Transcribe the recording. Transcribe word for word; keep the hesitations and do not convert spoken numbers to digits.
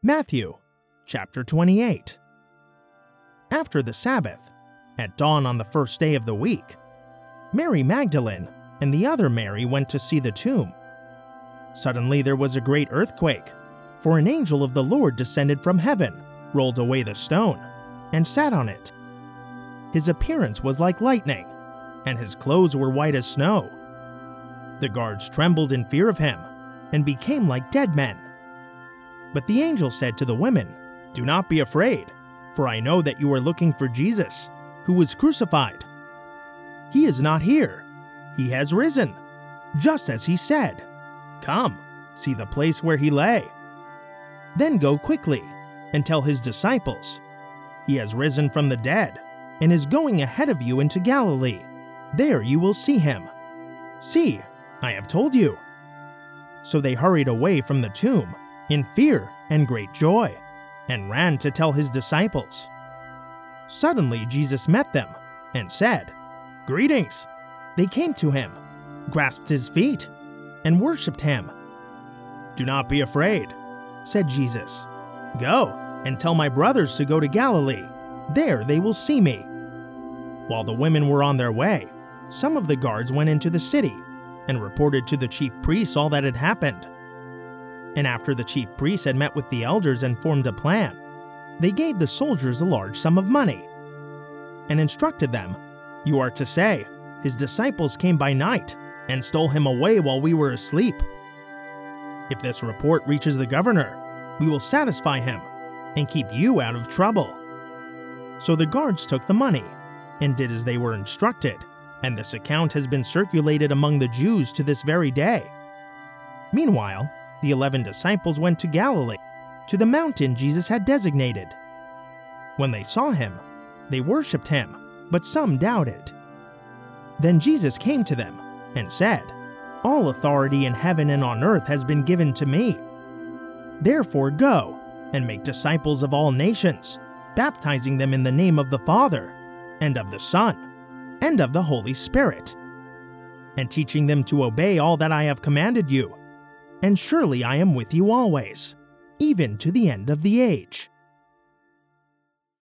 Matthew chapter twenty-eight. After the Sabbath, at dawn on the first day of the week, Mary Magdalene and the other Mary went to see the tomb. Suddenly there was a great earthquake, for an angel of the Lord descended from heaven, rolled away the stone, and sat on it. His appearance was like lightning, and his clothes were white as snow. The guards trembled in fear of him, and became like dead men. But the angel said to the women, "Do not be afraid, for I know that you are looking for Jesus, who was crucified. He is not here. He has risen, just as he said. Come, see the place where he lay. Then go quickly and tell his disciples, he has risen from the dead and is going ahead of you into Galilee. There you will see him. See, I have told you." So they hurried away from the tomb in fear and great joy, and ran to tell his disciples. Suddenly Jesus met them and said, "Greetings." They came to him, grasped his feet, and worshipped him. "Do not be afraid," said Jesus. "Go and tell my brothers to go to Galilee. There they will see me." While the women were on their way, some of the guards went into the city and reported to the chief priests all that had happened. And after the chief priests had met with the elders and formed a plan, they gave the soldiers a large sum of money and instructed them, "You are to say, his disciples came by night and stole him away while we were asleep. If this report reaches the governor, we will satisfy him and keep you out of trouble." So the guards took the money and did as they were instructed, and this account has been circulated among the Jews to this very day. Meanwhile, the eleven disciples went to Galilee, to the mountain Jesus had designated. When they saw him, they worshipped him, but some doubted. Then Jesus came to them and said, "All authority in heaven and on earth has been given to me. Therefore go and make disciples of all nations, baptizing them in the name of the Father, and of the Son, and of the Holy Spirit, and teaching them to obey all that I have commanded you. And surely I am with you always, even to the end of the age."